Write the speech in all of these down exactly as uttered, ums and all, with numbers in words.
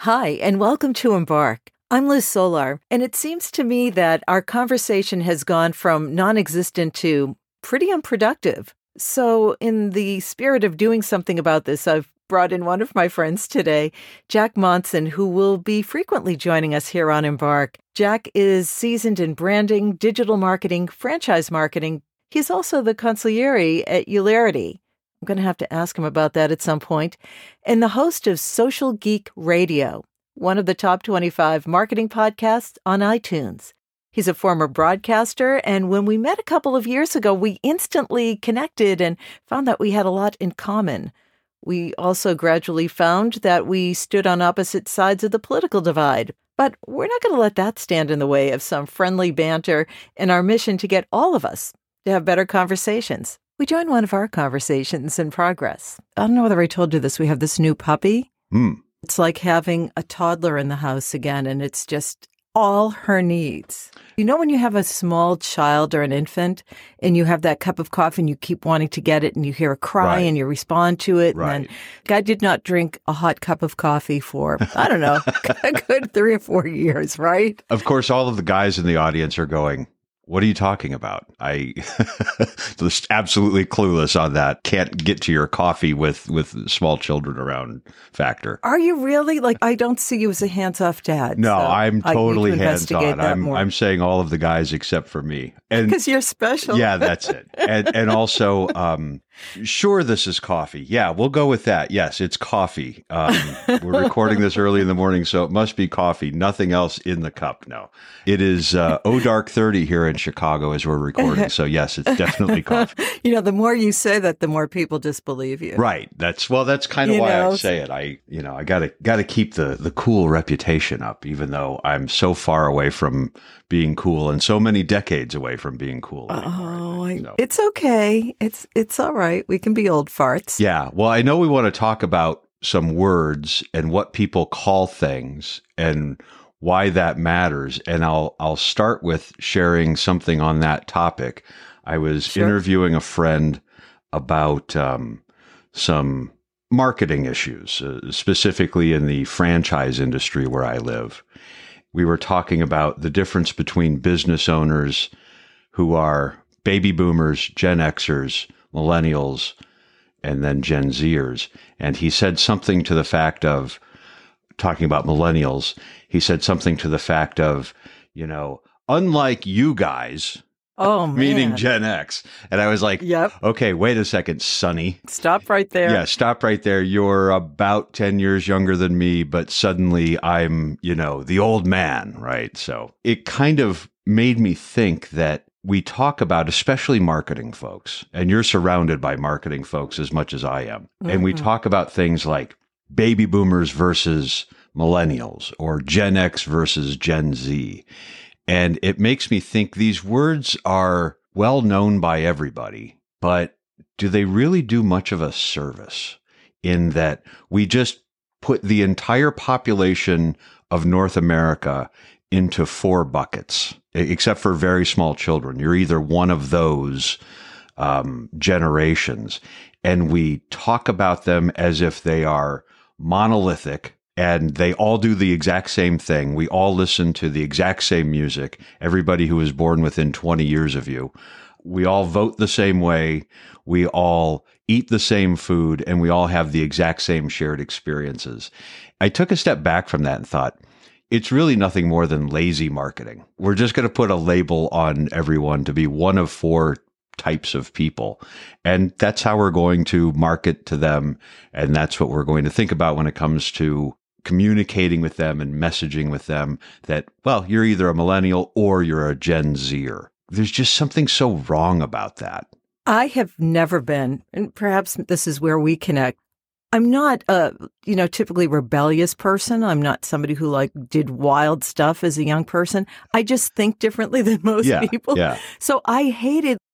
Hi, and welcome to Embark. I'm Liz Solar, and it seems to me that our conversation has gone from non-existent to pretty unproductive. So in the spirit of doing something about this, I've brought in one of my friends today, Jack Monson, who will be frequently joining us here on Embark. Jack is seasoned in branding, digital marketing, franchise marketing. He's also the consigliere at Eulerity. I'm going to have to ask him about that at some point. And the host of Social Geek Radio, one of the top twenty-five marketing podcasts on iTunes. He's a former broadcaster, and when we met a couple of years ago, we instantly connected and found that we had a lot in common. We also gradually found that we stood on opposite sides of the political divide. But we're not going to let that stand in the way of some friendly banter in our mission to get all of us to have better conversations. We join one of our conversations in progress. I don't know whether I told you this. We have this new puppy. Mm. It's like having a toddler in the house again, and it's just all her needs. You know when you have a small child or an infant, and you have that cup of coffee, and you keep wanting to get it, and you hear a cry, Right. and you respond to it. Right. And then I did not drink a hot cup of coffee for, I don't know, a good three or four years, right? Of course, all of the guys in the audience are going, what are you talking about? I just absolutely clueless on that. Can't get to your coffee with, with small children around factor. Are you really? Like, I don't see you as a hands-off dad. No, so I'm I need to totally investigate hands-on. that I'm more. I'm saying all of the guys except for me. And Because you're special. yeah, that's it. And and also, um, sure, this is coffee. Yeah, we'll go with that. Yes, it's coffee. Um, we're recording this early in the morning, so it must be coffee. Nothing else in the cup. No, it is uh, oh dark thirty here in Chicago as we're recording. So yes, it's definitely coffee. You know, the more you say that, the more people disbelieve you. Right. That's well. That's kind of You why know? I say it. I, you know, I gotta gotta keep the the cool reputation up, even though I'm so far away from being cool and so many decades away from being cool. Oh, I, So- it's okay. It's it's all right. We can be old farts. Yeah. Well, I know we want to talk about some words and what people call things and why that matters. And I'll I'll start with sharing something on that topic. I was Sure. interviewing a friend about um, some marketing issues, uh, specifically in the franchise industry where I live. We were talking about the difference between business owners who are baby boomers, Gen Xers, millennials, and then Gen Zers. And he said something to the fact of, talking about millennials, he said something to the fact of, you know, unlike you guys, Oh, man. meaning Gen X. And I was like, Yep. okay, wait a second, Sonny. Stop right there. Yeah, stop right there. You're about ten years younger than me, but suddenly I'm, you know, the old man, right? So it kind of made me think that we talk about, especially marketing folks, and you're surrounded by marketing folks as much as I am. And we Mhm. talk about things like baby boomers versus millennials or Gen X versus Gen Z. And it makes me think these words are well known by everybody, but do they really do much of a service in that we just put the entire population of North America into four buckets, e- except for very small children? You're either one of those um, generations, and we talk about them as if they are monolithic and they all do the exact same thing. We all listen to the exact same music. Everybody who was born within twenty years of you. We all vote the same way. We all eat the same food, and we all have the exact same shared experiences. I took a step back from that and thought, it's really nothing more than lazy marketing. We're just going to put a label on everyone to be one of four types of people. And that's how we're going to market to them. And that's what we're going to think about when it comes to communicating with them and messaging with them that, well, you're either a millennial or you're a Gen Zer. There's just something so wrong about that. I have never been, and perhaps this is where we connect. I'm not a, you know, typically rebellious person. I'm not somebody who like did wild stuff as a young person. I just think differently than most Yeah, people. yeah. So I hated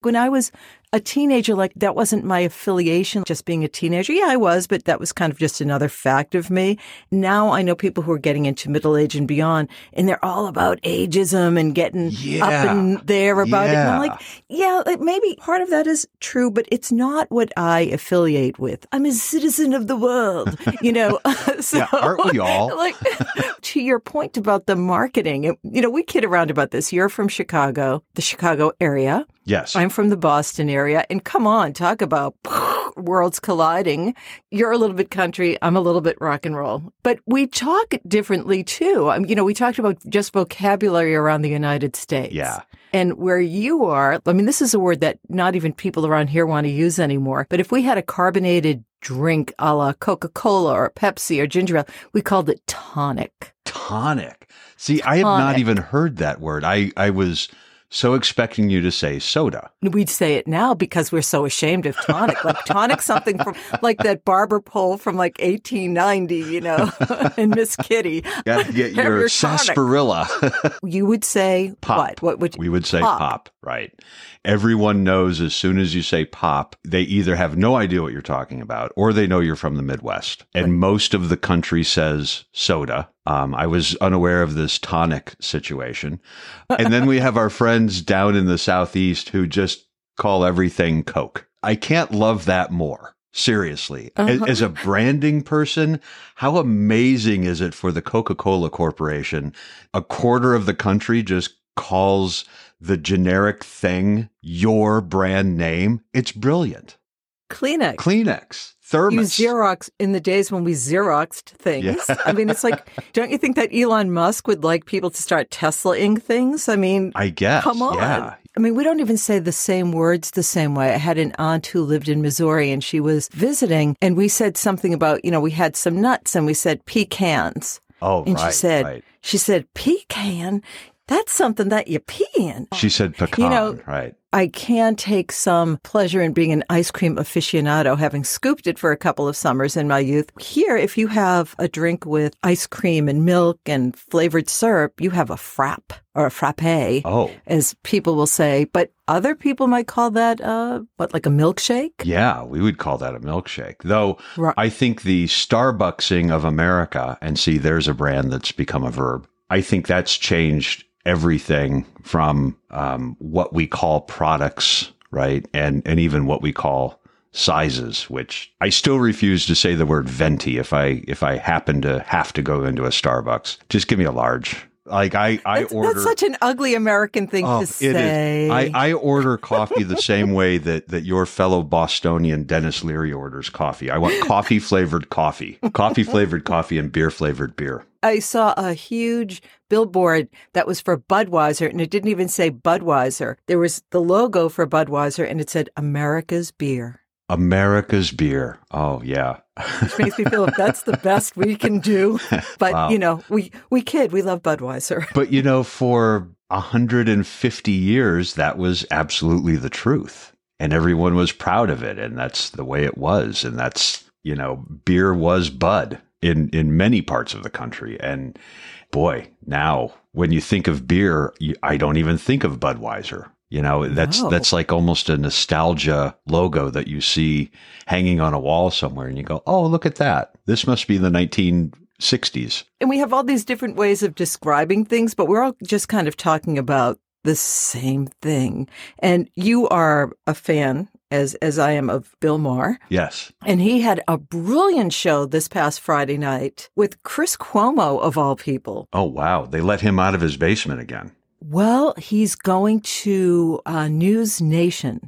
When I was a teenager, like that wasn't my affiliation, just being a teenager. Yeah, I was, but that was kind of just another fact of me. Now I know people who are getting into middle age and beyond, and they're all about ageism and getting Yeah. up and there about it. And I'm Yeah. like, yeah, like maybe part of that is true, but it's not what I affiliate with. I'm a citizen of the world, you know. so, Yeah, aren't we all? Like, to your point about the marketing, it- you know, we kid around about this. You're from Chicago, the Chicago area. Yes. I'm from the Boston area. And come on, talk about worlds colliding. You're a little bit country. I'm a little bit rock and roll. But we talk differently, too. Um, you know, we talked about just vocabulary around the United States. Yeah. And where you are, I mean, this is a word that not even people around here want to use anymore. But if we had a carbonated drink a la Coca-Cola or Pepsi or ginger ale, we called it tonic. Tonic. See, I have not Tonic. even heard that word. I, I was so expecting you to say soda. We'd say it now because we're so ashamed of tonic. Like tonic, something from like that barber pole from like eighteen ninety, you know, and Miss Kitty. Got to get Have your your tonic. sarsaparilla. You would say Pop. what? What would you? We would say Pop. pop. Right. Everyone knows as soon as you say pop, they either have no idea what you're talking about or they know you're from the Midwest. And most of the country says soda. Um, I was unaware of this tonic situation. And then we have our friends down in the Southeast who just call everything Coke. I can't love that more. Seriously. As, Uh-huh. as a branding person, how amazing is it for the Coca-Cola Corporation? A quarter of the country just calls the generic thing your brand name. It's brilliant. Kleenex. Kleenex, You thermos. Xerox in the days when we Xeroxed things. Yeah. I mean, it's like, don't you think that Elon Musk would like people to start Tesla-ing things? I mean, I guess. come on. Yeah. I mean, we don't even say the same words the same way. I had an aunt who lived in Missouri and she was visiting and we said something about, you know, we had some nuts and we said pecans. Oh, And right, she said, right. she said, pecan? That's something that you pee in. She said pecan, You know, right. I can take some pleasure in being an ice cream aficionado, having scooped it for a couple of summers in my youth. Here, if you have a drink with ice cream and milk and flavored syrup, you have a frap or a frappe, Oh, as people will say. But other people might call that, uh, what, like a milkshake? yeah, we would call that a milkshake. Though Right. I think the Starbucksing of America, and see, there's a brand that's become a verb. I think that's changed everything from um, what we call products, right? And and even what we call sizes, which I still refuse to say the word venti if I if I happen to have to go into a Starbucks. Just give me a large. Like I, I That's, order. that's such an ugly American thing Oh, to it say. is. I, I order coffee the same way that, that your fellow Bostonian Dennis Leary orders coffee. I want coffee flavored coffee, coffee flavored coffee, and beer flavored beer. I saw a huge billboard that was for Budweiser, and it didn't even say Budweiser. There was the logo for Budweiser, and it said America's Beer. America's beer. Oh yeah. Which makes me feel like that's the best we can do. But, Wow. you know, we, we kid, we love Budweiser. But you know, for one hundred fifty years, that was absolutely the truth. And everyone was proud of it. And that's the way it was. And that's, you know, beer was Bud in, in many parts of the country. And boy, now when you think of beer, you, I don't even think of Budweiser. You know, that's No. that's like almost a nostalgia logo that you see hanging on a wall somewhere. And you go, oh, look at that. This must be the nineteen sixties. And we have all these different ways of describing things, but we're all just kind of talking about the same thing. And you are a fan, as as I am, of Bill Maher. Yes. And he had a brilliant show this past Friday night with Chris Cuomo, of all people. Oh, wow. They let him out of his basement again. Well, he's going to uh, News Nation.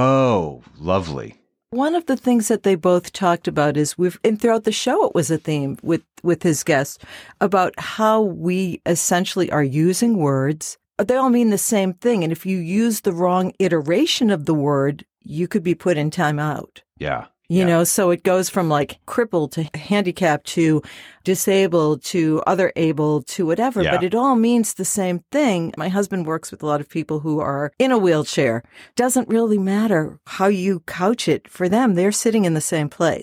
Oh, lovely. One of the things that they both talked about is we've, and throughout the show, it was a theme with, with his guests about how we essentially are using words. They all mean the same thing. And if you use the wrong iteration of the word, you could be put in timeout. Yeah. You yeah. know, so it goes from like crippled to handicapped to disabled to other able to whatever, Yeah. but it all means the same thing. My husband works with a lot of people who are in a wheelchair. Doesn't really matter how you couch it for them. They're sitting in the same place.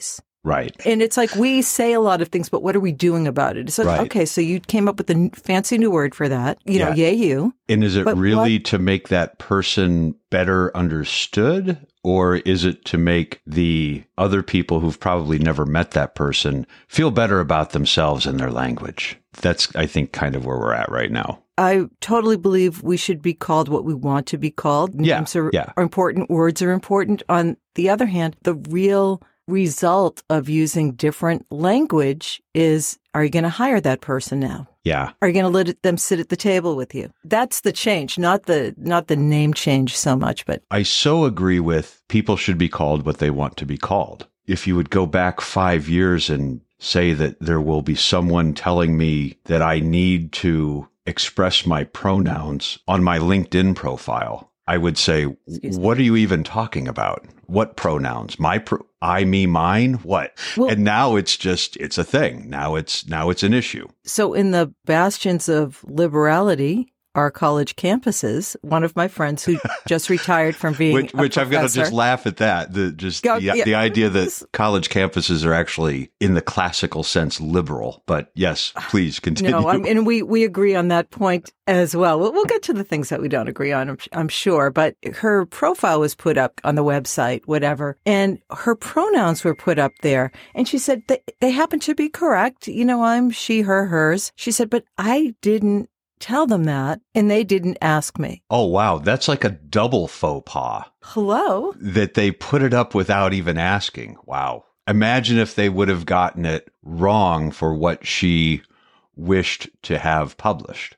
Right. And it's like we say a lot of things, but what are we doing about it? It's like, Right. okay, so you came up with a n- fancy new word for that. You know, Yeah. yay you. And is it But really what- to make that person better understood? Or is it to make the other people who've probably never met that person feel better about themselves and their language? That's, I think, kind of where we're at right now. I totally believe we should be called what we want to be called. Yeah, Names are, yeah. are important. Words are important. On the other hand, the real result of using different language is, are you going to hire that person now? Yeah. Are you going to let them sit at the table with you? That's the change, not the not the name change so much. But I so agree with people should be called what they want to be called. If you would go back five years and say that there will be someone telling me that I need to express my pronouns on my LinkedIn profile, I would say, what are you even talking about? What pronouns? My pro- I, me, mine? What? Well- and now it's just, it's a thing. Now it's, now it's an issue. so in the bastions of liberality, our college campuses, one of my friends who just retired from being Which, a which I've got to professor- just laugh at that. The just Go- the, yeah. the idea that college campuses are actually, in the classical sense, liberal. But yes, please continue. No, I'm, and we, we agree on that point as well. well. We'll get to the things that we don't agree on, I'm, I'm sure. But her profile was put up on the website, whatever, and her pronouns were put up there. And she said they, they happen to be correct. You know, I'm she, her, hers. She said, but I didn't tell them that, and they didn't ask me. Oh, wow. That's like a double faux pas Hello? that they put it up without even asking. Wow. Imagine if they would have gotten it wrong for what she wished to have published.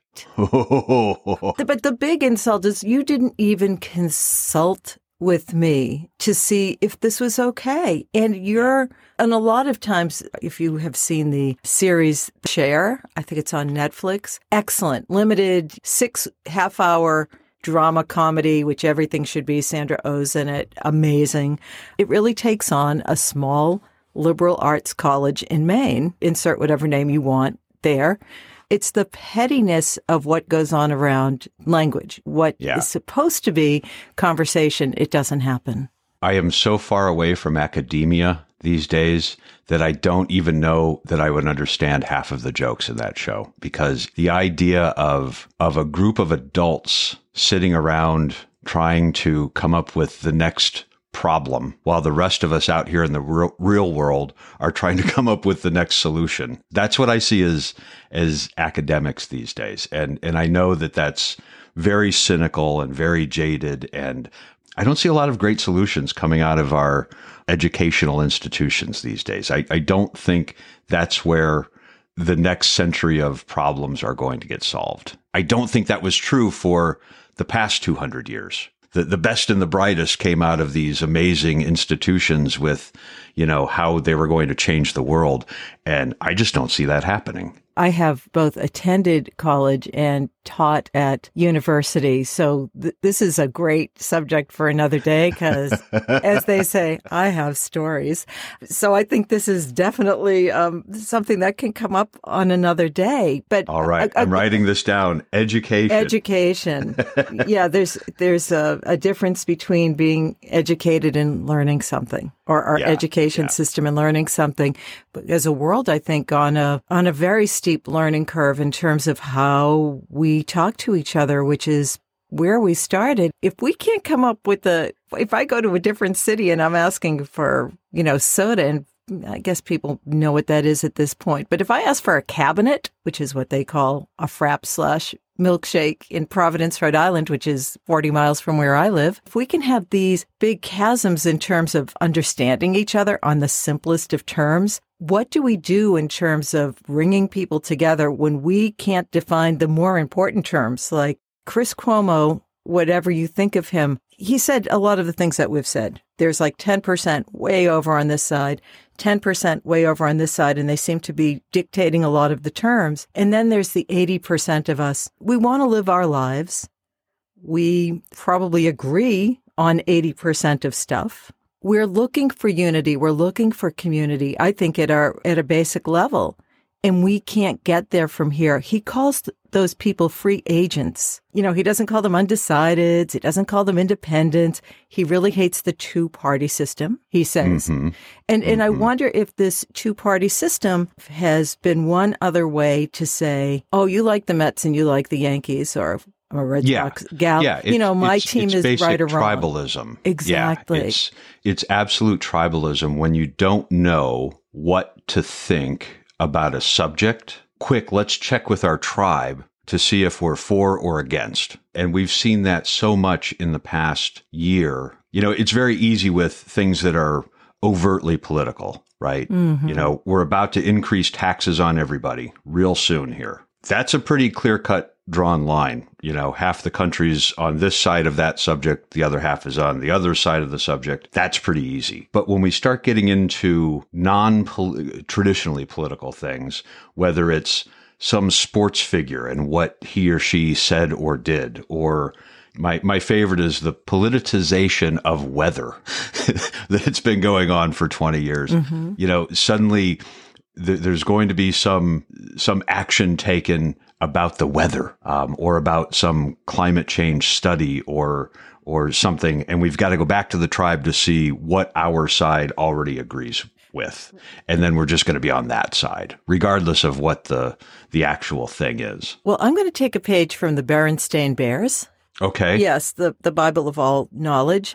But the big insult is you didn't even consult with me to see if this was okay. And you're, and a lot of times, if you have seen the series Share, I think it's on Netflix, excellent, limited six half hour drama comedy, which everything should be. Sandra Oh's in it. Amazing. It really takes on a small liberal arts college in Maine. Insert whatever name you want there. It's the pettiness of what goes on around language. What Yeah. is supposed to be conversation, it doesn't happen. I am so far away from academia these days that I don't even know that I would understand half of the jokes in that show, because the idea of of a group of adults sitting around trying to come up with the next problem while the rest of us out here in the real, real world are trying to come up with the next solution. That's what I see as as academics these days. And and I know that that's very cynical and very jaded, and I don't see a lot of great solutions coming out of our educational institutions these days. I, I don't think that's where the next century of problems are going to get solved. I don't think that was true for the past two hundred years. The, the best and the brightest came out of these amazing institutions with, you know, how they were going to change the world. And I just don't see that happening. I have both attended college and taught at university. So th- this is a great subject for another day because, as they say, I have stories. So I think this is definitely um, something that can come up on another day. But All right. I, I, I'm writing this down. Education. Education. Yeah, there's there's a, a difference between being educated and learning something, or our Yeah, education yeah. system and learning something. But as a world, I think on a on a very steep learning curve in terms of how we talk to each other, which is where we started. If we can't come up with the, if I go to a different city and I'm asking for, you know, soda, and I guess people know what that is at this point. But if I ask for a cabinet, which is what they call a frap slash milkshake in Providence, Rhode Island, which is forty miles from where I live, if we can have these big chasms in terms of understanding each other on the simplest of terms, what do we do in terms of bringing people together when we can't define the more important terms? Like Chris Cuomo, whatever you think of him, he said a lot of the things that we've said. There's like ten percent way over on this side, ten percent way over on this side, and they seem to be dictating a lot of the terms. And then there's the eighty percent of us. We want to live our lives. We probably agree on eighty percent of stuff. We're looking for unity. We're looking for community, I think, at our at a basic level. And we can't get there from here. He calls those people free agents. You know, he doesn't call them undecideds. He doesn't call them independents. He really hates the two-party system, he says. Mm-hmm. And, and mm-hmm. I wonder if this two-party system has been one other way to say, oh, you like the Mets and you like the Yankees, or I'm a Red yeah. Sox gal. Yeah, you know, my it's, team it's is basic right or wrong. tribalism. Exactly. Yeah, it's, it's absolute tribalism when you don't know what to think about a subject. Quick, let's check with our tribe to see if we're for or against. And we've seen that so much in the past year. You know, it's very easy with things that are overtly political, right? Mm-hmm. You know, we're about to increase taxes on everybody real soon here. That's a pretty clear-cut drawn line. You know, half the country's on this side of that subject, the other half is on the other side of the subject. That's pretty easy. But when we start getting into non-traditionally political things, whether it's some sports figure and what he or she said or did, or my my favorite is the politicization of weather that it's been going on for twenty years. Mm-hmm. You know, suddenly th- there's going to be some some action taken about the weather, um, or about some climate change study or or something, and we've got to go back to the tribe to see what our side already agrees with, and then we're just going to be on that side, regardless of what the the actual thing is. Well, I'm going to take a page from the Berenstain Bears. Okay. Yes, the, the Bible of all knowledge.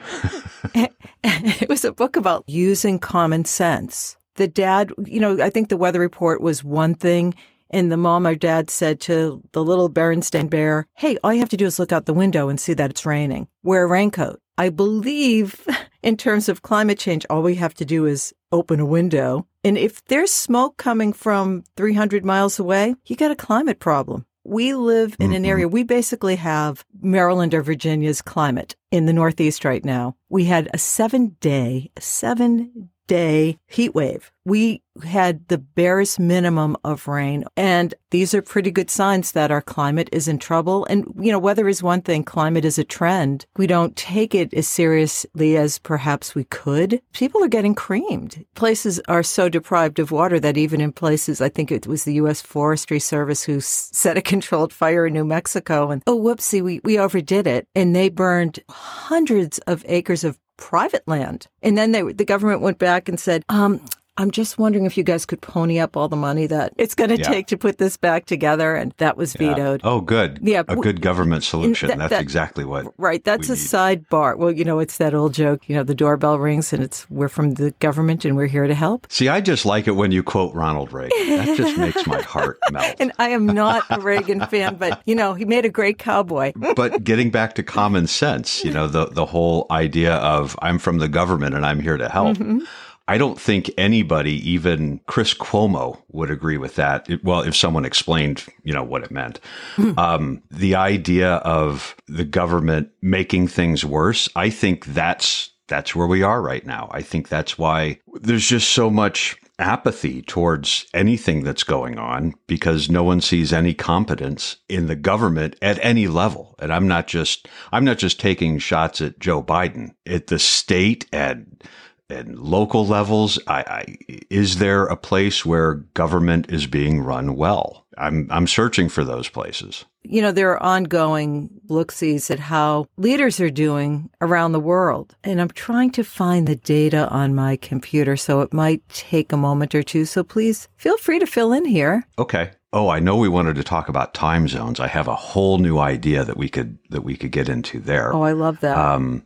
It was a book about using common sense. The dad, you know, I think the weather report was one thing, and the mom or dad said to the little Berenstain Bear, hey, all you have to do is look out the window and see that it's raining. Wear a raincoat. I believe in terms of climate change, all we have to do is open a window. And if there's smoke coming from three hundred miles away, you got a climate problem. We live in an area, we basically have Maryland or Virginia's climate in the Northeast right now. We had a seven day, seven day heat wave. We had the barest minimum of rain. And these are pretty good signs that our climate is in trouble. And, you know, weather is one thing. Climate is a trend. We don't take it as seriously as perhaps we could. People are getting creamed. Places are so deprived of water that even in places, I think it was the U S Forestry Service who set a controlled fire in New Mexico. And, oh, whoopsie, we, we overdid it. And they burned hundreds of acres of private land. And then they, the government went back and said, um, I'm just wondering if you guys could pony up all the money that it's going to yeah. take to put this back together. And that was vetoed. Yeah. Oh, good. Yeah. A good government solution. That, that, That's exactly what. Right. That's a need. Sidebar. Well, you know, it's that old joke, you know, the doorbell rings and it's, we're from the government and we're here to help. See, I just like it when you quote Ronald Reagan. That just makes my heart melt. And I am not a Reagan fan, but, you know, he made a great cowboy. But getting back to common sense, you know, the, the whole idea of I'm from the government and I'm here to help. Mm-hmm. I don't think anybody, even Chris Cuomo, would agree with that. It, well, if someone explained, you know, what it meant. Mm. Um, the idea of the government making things worse, I think that's that's where we are right now. I think that's why there's just so much apathy towards anything that's going on because no one sees any competence in the government at any level. And I'm not just I'm not just taking shots at Joe Biden. At the state and and local levels, I, I, is there a place where government is being run well? I'm I'm searching for those places. You know, there are ongoing look-sees at how leaders are doing around the world. And I'm trying to find the data on my computer, so it might take a moment or two. So please feel free to fill in here. Okay. Oh, I know we wanted to talk about time zones. I have a whole new idea that we could that we could get into there. Oh, I love that. Um,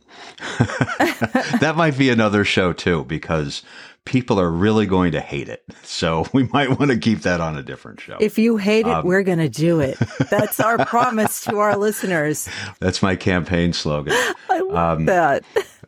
that might be another show too, because people are really going to hate it. So we might want to keep that on a different show. If you hate it, um, we're going to do it. That's our promise to our listeners. That's my campaign slogan. I love um, that.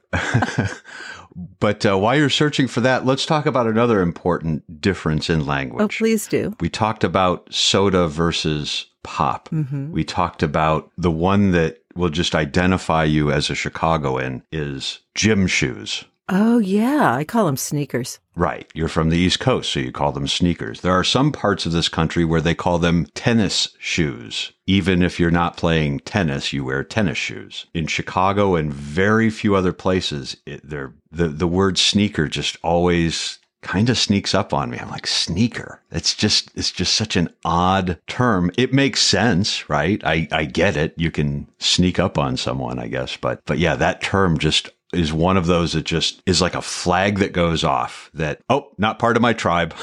But uh, while you're searching for that, let's talk about another important difference in language. Oh, please do. We talked about soda versus pop. Mm-hmm. We talked about the one that will just identify you as a Chicagoan is gym shoes. Oh, yeah. I call them sneakers. Right. You're from the East Coast, so you call them sneakers. There are some parts of this country where they call them tennis shoes. Even if you're not playing tennis, you wear tennis shoes. In Chicago and very few other places, it, the, the word sneaker just always kind of sneaks up on me. I'm like, sneaker. It's just, it's just such an odd term. It makes sense, right? I, I get it. You can sneak up on someone, I guess. But, but yeah, that term just is one of those that just is like a flag that goes off that, oh, not part of my tribe.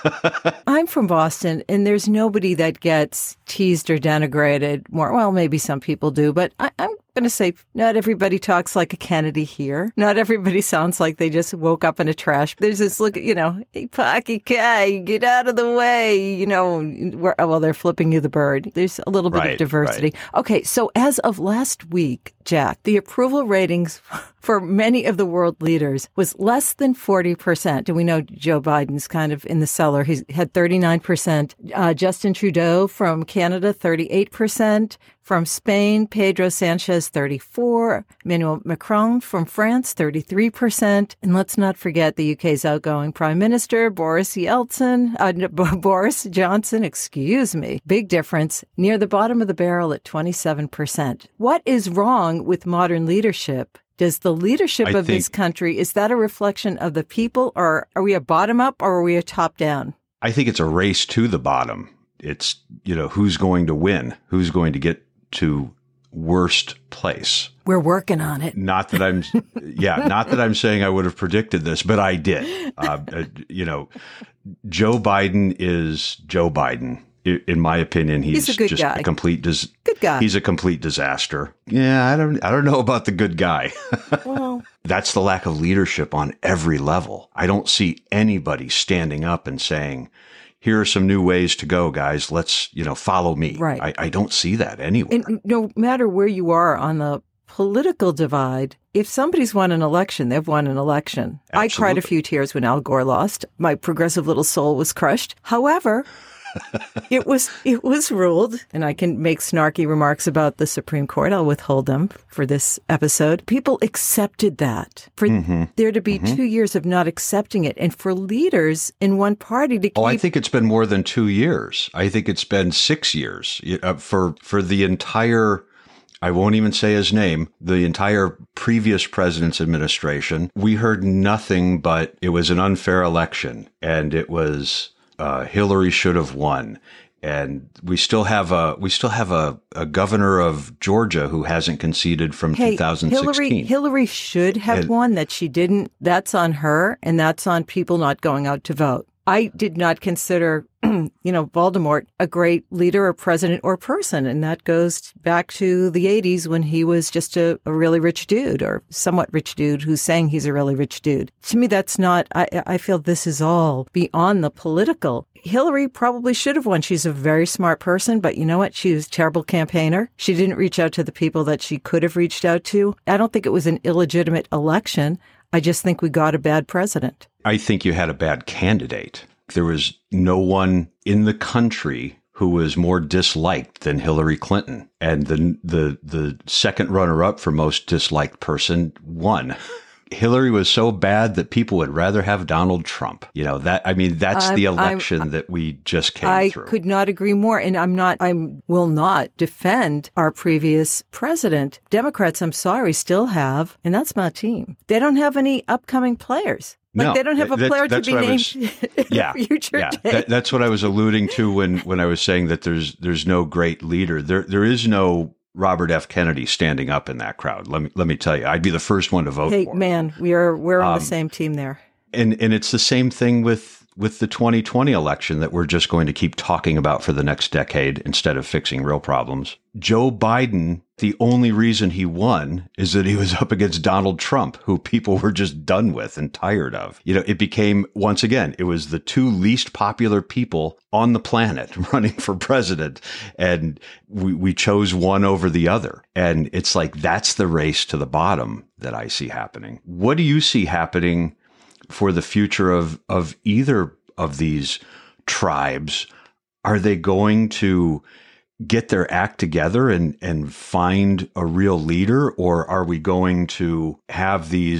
I'm from Boston, and there's nobody that gets teased or denigrated more. Well, maybe some people do, but I, I'm going to say not everybody talks like a Kennedy here. Not everybody sounds like they just woke up in a trash. There's this look, you know, hey, Pocky K, get out of the way, you know, where, well, they're flipping you the bird. There's a little bit right, of diversity. Right. Okay, so as of last week, Jack, the approval ratings for many of the world leaders was less than forty percent. And we know Joe Biden's kind of in the cellar. He's had thirty-nine percent. Uh, Justin Trudeau from Canada, thirty-eight percent. From Spain, Pedro Sanchez, thirty-four. Emmanuel Macron from France, thirty-three percent. And let's not forget the U K's outgoing Prime Minister, Boris Yeltsin, uh, Boris Johnson, excuse me. Big difference, near the bottom of the barrel at twenty-seven percent. What is wrong with modern leadership? Does the leadership I of think, this country, is that a reflection of the people, or are we a bottom up or are we a top down? I think it's a race to the bottom. It's, you know, who's going to win? Who's going to get to worst place? We're working on it. Not that I'm, yeah, not that I'm saying I would have predicted this, but I did. Uh, uh, you know, Joe Biden is Joe Biden. In my opinion, he's, he's a good just guy. a complete dis- good guy. He's a complete disaster. Yeah, I don't I don't know about the good guy. Well, that's the lack of leadership on every level. I don't see anybody standing up and saying, here are some new ways to go, guys. Let's, you know, follow me. Right. I, I don't see that anywhere. And no matter where you are on the political divide, if somebody's won an election, they've won an election. Absolutely. I cried a few tears when Al Gore lost. My progressive little soul was crushed. However, it was it was ruled, and I can make snarky remarks about the Supreme Court. I'll withhold them for this episode. People accepted that. For mm-hmm. there to be mm-hmm. two years of not accepting it, and for leaders in one party to keep... Oh, I think it's been more than two years. I think it's been six years uh, for for the entire... I won't even say his name, the entire previous president's administration. We heard nothing but it was an unfair election, and it was... Uh, Hillary should have won, and we still have a we still have a, a governor of Georgia who hasn't conceded from hey, two thousand sixteen. Hillary, Hillary should have and, won. That she didn't. That's on her, and that's on people not going out to vote. I did not consider, you know, Voldemort a great leader or president or person. And that goes back to the eighties when he was just a, a really rich dude or somewhat rich dude who's saying he's a really rich dude. To me, that's not, I, I feel this is all beyond the political. Hillary probably should have won. She's a very smart person, but you know what? She was a terrible campaigner. She didn't reach out to the people that she could have reached out to. I don't think it was an illegitimate election. I just think we got a bad president. I think you had a bad candidate. There was no one in the country who was more disliked than Hillary Clinton. And the the the second runner-up for most disliked person won. Hillary was so bad that people would rather have Donald Trump. You know, that, I mean, that's I'm, the election I'm, that we just came I through. I could not agree more. And I'm not, I will not defend our previous president. Democrats, I'm sorry, still have, and that's my team. They don't have any upcoming players. Like no, they don't have a player to be named was, yeah, future yeah. day. That, that's what I was alluding to when, when I was saying that there's there's no great leader. There there is no Robert F. Kennedy standing up in that crowd. Let me let me tell you, I'd be the first one to vote hey, for. Hey, man, we are we're on um, the same team there. And and it's the same thing with with the twenty twenty election that we're just going to keep talking about for the next decade instead of fixing real problems. Joe Biden, the only reason he won is that he was up against Donald Trump, who people were just done with and tired of. You know, it became, once again, it was the two least popular people on the planet running for president. And we, we chose one over the other. And it's like, that's the race to the bottom that I see happening. What do you see happening for the future of, of either of these tribes? Are they going to get their act together and, and find a real leader? Or are we going to have these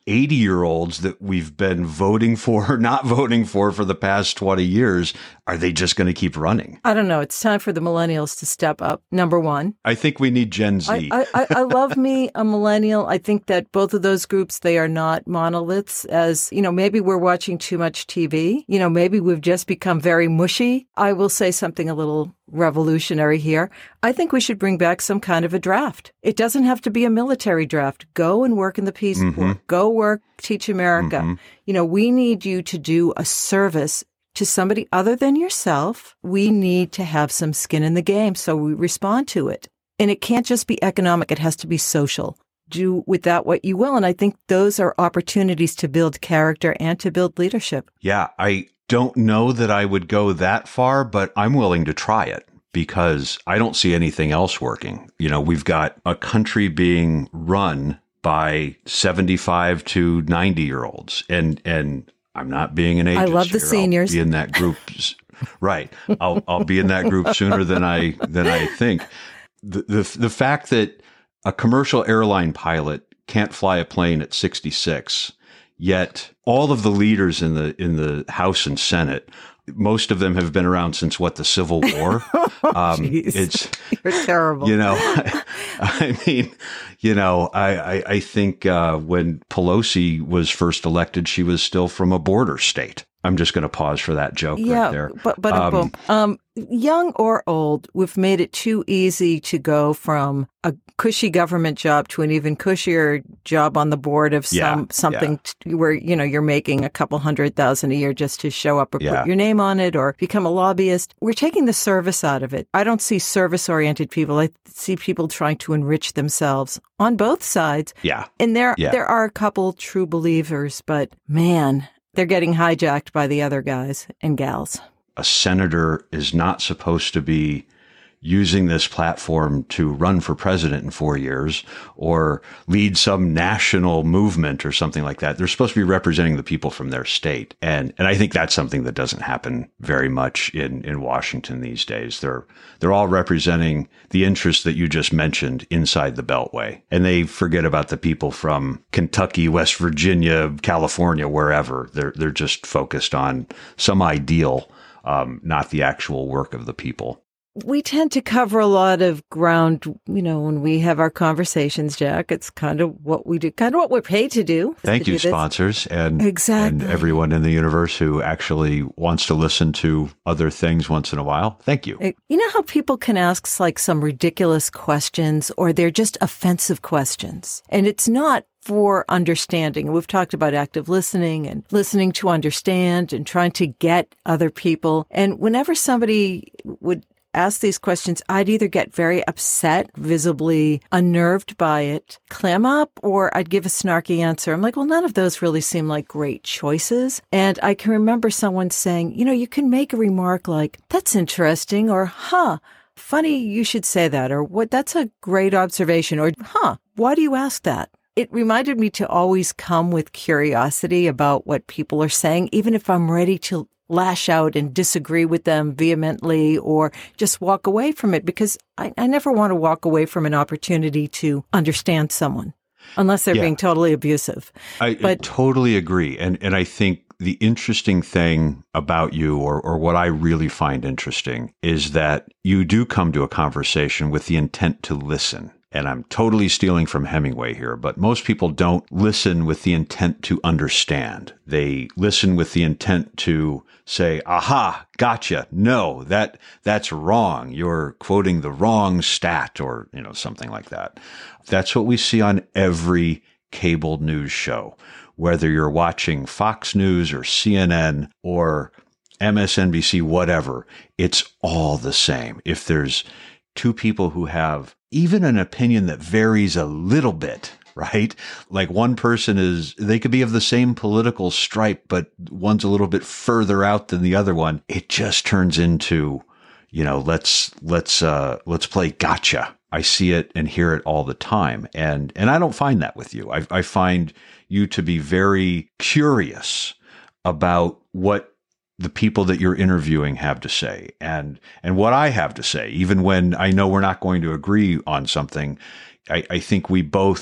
eighty year olds that we've been voting for or not voting for for the past twenty years, are they just going to keep running? I don't know. It's time for the millennials to step up. Number one. I think we need Gen Z. I, I, I love me a millennial. I think that both of those groups, they are not monoliths. As, you know, maybe we're watching too much T V. You know, maybe we've just become very mushy. I will say something a little revolutionary here. I think we should bring back some kind of a draft. It doesn't have to be a military draft. Go and work in the Peace Mm-hmm. Corps. Go work, Teach America. Mm-hmm. You know, we need you to do a service to somebody other than yourself. We need to have some skin in the game, so we respond to it. And it can't just be economic. It has to be social. Do with that what you will. And I think those are opportunities to build character and to build leadership. Yeah, I don't know that I would go that far, but I'm willing to try it because I don't see anything else working. You know, we've got a country being run by seventy-five to ninety year olds. And, and I'm not being an ageist. I love the here. seniors. I'll be in that group. Right. I'll, I'll be in that group sooner than I, than I think. The, the, the fact that a commercial airline pilot can't fly a plane at sixty-six, yet all of the leaders in the in the House and Senate, most of them have been around since what, the Civil War. oh, um, geez. it's You're terrible. You know, I, I mean, you know, I I, I think uh, when Pelosi was first elected, she was still from a border state. I'm just going to pause for that joke yeah, right there. But but Um, um, um, young or old, we've made it too easy to go from a cushy government job to an even cushier job on the board of some Yeah, something yeah. t- where you know you're making a couple hundred thousand a year just to show up or Yeah. put your name on it or become a lobbyist. We're taking the service out of it. I don't see service-oriented people. I see people trying to enrich themselves on both sides. Yeah. And there Yeah. there are a couple true believers, but man, they're getting hijacked by the other guys and gals. A senator is not supposed to be using this platform to run for president in four years or lead some national movement or something like that. They're supposed to be representing the people from their state. And and I think that's something that doesn't happen very much in, in Washington these days. They're they're all representing the interests that you just mentioned inside the Beltway. And they forget about the people from Kentucky, West Virginia, California, wherever. They're they're just focused on some ideal, um, not the actual work of the people. We tend to cover a lot of ground, you know, when we have our conversations, Jack. It's kind of what we do, kind of what we're paid to do. Thank to you, do this. sponsors, and, Exactly. and everyone in the universe who actually wants to listen to other things once in a while. Thank you. You know how people can ask like some ridiculous questions or they're just offensive questions, and it's not for understanding. We've talked about active listening and listening to understand and trying to get other people. And whenever somebody would ask these questions, I'd either get very upset, visibly unnerved by it, clam up, or I'd give a snarky answer. I'm like, well, none of those really seem like great choices. And I can remember someone saying, you know, you can make a remark like, that's interesting, or, huh, funny you should say that, or what, that's a great observation, or, huh, why do you ask that? It reminded me to always come with curiosity about what people are saying, even if I'm ready to lash out and disagree with them vehemently or just walk away from it, because I, I never want to walk away from an opportunity to understand someone unless they're Yeah. being totally abusive. I, I But- totally agree. And and I think the interesting thing about you, or or what I really find interesting, is that you do come to a conversation with the intent to listen. And I'm totally stealing from Hemingway here, but most people don't listen with the intent to understand. They listen with the intent to say, aha, gotcha. No, that that's wrong. You're quoting the wrong stat, or, you know, something like that. That's what we see on every cable news show, whether you're watching Fox News or C N N or M S N B C, whatever. It's all the same. If there's two people who have even an opinion that varies a little bit, right? Like one person is, they could be of the same political stripe, but one's a little bit further out than the other one. It just turns into, you know, let's, let's, uh, let's play gotcha. I see it and hear it all the time. And, and I don't find that with you. I, I find you to be very curious about what the people that you're interviewing have to say, and, and what I have to say, even when I know we're not going to agree on something. I, I think we both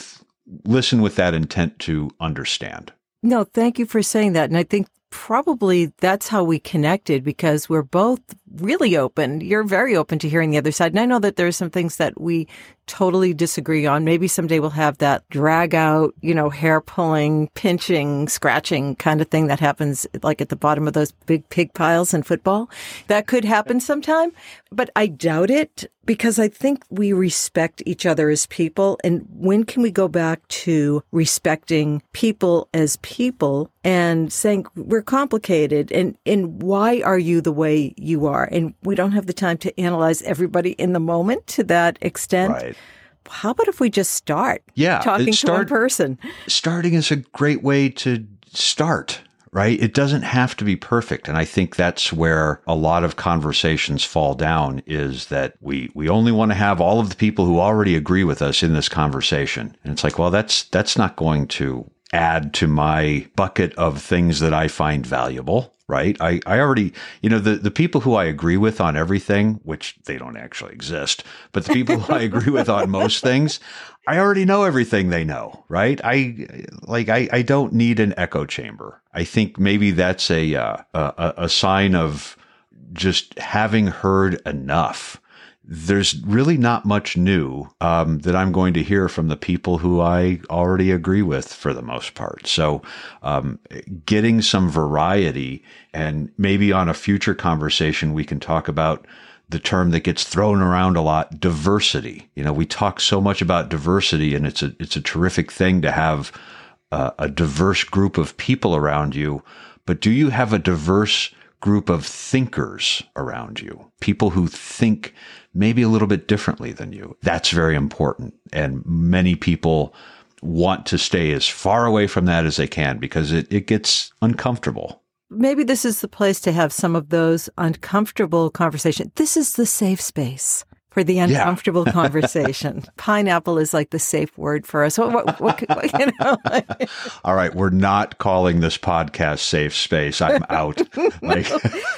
listen with that intent to understand. No, thank you for saying that. And I think probably that's how we connected, because we're both really open. You're very open to hearing the other side. And I know that there are some things that we totally disagree on. Maybe someday we'll have that drag out, you know, hair pulling, pinching, scratching kind of thing that happens like at the bottom of those big pig piles in football. That could happen sometime, but I doubt it, because I think we respect each other as people. And when can we go back to respecting people as people and saying we're complicated, and, and why are you the way you are? And we don't have the time to analyze everybody in the moment to that extent. Right. How about if we just start yeah, talking start, to one person? Starting is a great way to start, right? It doesn't have to be perfect. And I think that's where a lot of conversations fall down, is that we, we only want to have all of the people who already agree with us in this conversation. And it's like, well, that's that's not going to add to my bucket of things that I find valuable. Right. I, I already, you know, the, the people who I agree with on everything, which they don't actually exist, but the people who I agree with on most things, I already know everything they know. Right. I like I, I don't need an echo chamber. I think maybe that's a, uh, a, a sign of just having heard enough. There's really not much new um, that I'm going to hear from the people who I already agree with for the most part. So um, getting some variety, and maybe on a future conversation, we can talk about the term that gets thrown around a lot, diversity. You know, we talk so much about diversity, and it's a, it's a terrific thing to have uh, a diverse group of people around you. But do you have a diverse group of thinkers around you? People who think maybe a little bit differently than you. That's very important. And many people want to stay as far away from that as they can, because it, it gets uncomfortable. Maybe this is the place to have some of those uncomfortable conversations. This is the safe space for the uncomfortable yeah. conversation. Pineapple is like the safe word for us. What, what, what, what you know? All right, we're not calling this podcast Safe Space. I'm out. Like,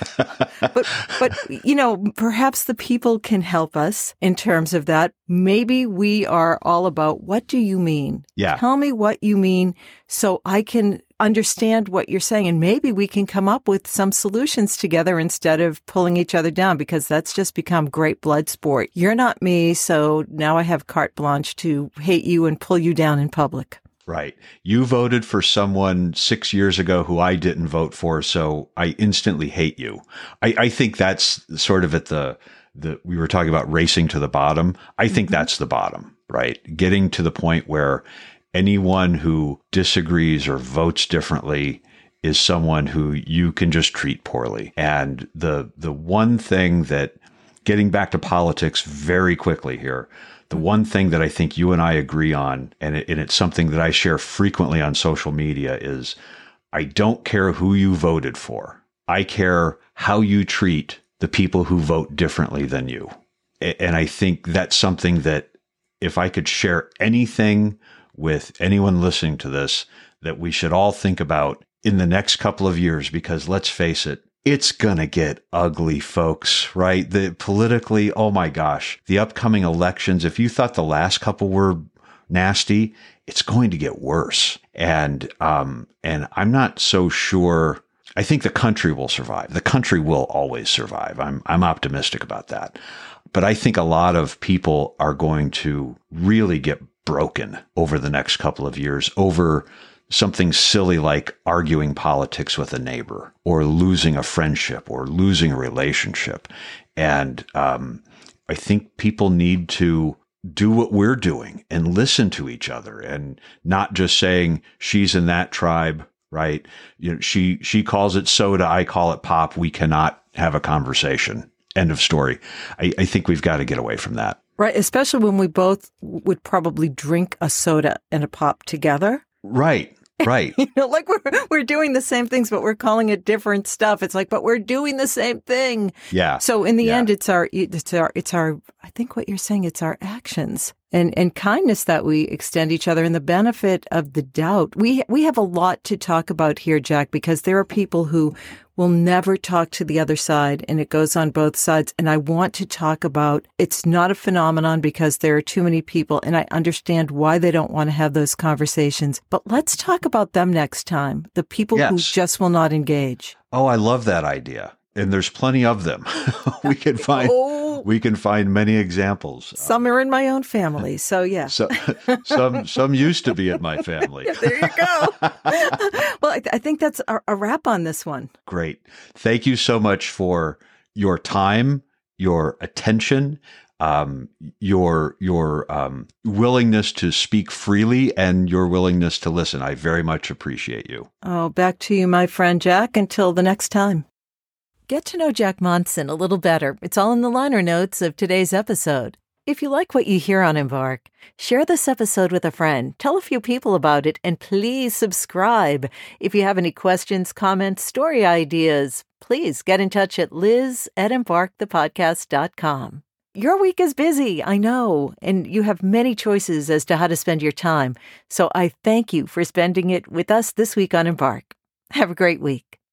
but, but you know, perhaps the people can help us in terms of that. Maybe we are all about, what do you mean? Yeah. Tell me what you mean so I can understand what you're saying. And maybe we can come up with some solutions together instead of pulling each other down, because that's just become great blood sport. You're not me, so now I have carte blanche to hate you and pull you down in public. Right. You voted for someone six years ago who I didn't vote for, so I instantly hate you. I, I think that's sort of at the, the, we were talking about racing to the bottom. I think mm-hmm. that's the bottom, right? Getting to the point where anyone who disagrees or votes differently is someone who you can just treat poorly. And the the one thing that, getting back to politics very quickly here, the one thing that I think you and I agree on, and, it, and it's something that I share frequently on social media, is I don't care who you voted for. I care how you treat the people who vote differently than you. And I think that's something that, if I could share anything with anyone listening to this, that we should all think about in the next couple of years, because let's face it, it's going to get ugly, folks, right? The politically, oh my gosh, the upcoming elections, if you thought the last couple were nasty, it's going to get worse. And, um, and I'm not so sure. I think the country will survive. The country will always survive. I'm, I'm optimistic about that. But I think a lot of people are going to really get broken over the next couple of years over something silly like arguing politics with a neighbor, or losing a friendship, or losing a relationship. And um, I think people need to do what we're doing and listen to each other, and not just saying she's in that tribe, right? You know, she she calls it soda, I call it pop. We cannot have a conversation. End of story. I, I think we've got to get away from that. Right, especially when we both would probably drink a soda and a pop together. Right, right. You know, like we're we're doing the same things, but we're calling it different stuff. It's like, but we're doing the same thing. Yeah. So in the yeah. end, it's our it's our it's our think what you're saying, it's our actions and, and kindness that we extend each other and the benefit of the doubt. We, we have a lot to talk about here, Jack, because there are people who will never talk to the other side, and it goes on both sides. And I want to talk about, it's not a phenomenon because there are too many people, and I understand why they don't want to have those conversations. But let's talk about them next time, the people Yes. who just will not engage. Oh, I love that idea. And there's plenty of them. we can find Oh. we can find many examples. Some are in my own family, so yeah. So, some some used to be in my family. There you go. Well, I, th- I think that's a, a wrap on this one. Great. Thank you so much for your time, your attention, um, your your um, willingness to speak freely, and your willingness to listen. I very much appreciate you. Oh, back to you, my friend Jack. Until the next time. Get to know Jack Monson a little better. It's all in the liner notes of today's episode. If you like what you hear on Embark, share this episode with a friend, tell a few people about it, and please subscribe. If you have any questions, comments, story ideas, please get in touch at liz at embark the podcast dot com. Your week is busy, I know, and you have many choices as to how to spend your time. So I thank you for spending it with us this week on Embark. Have a great week.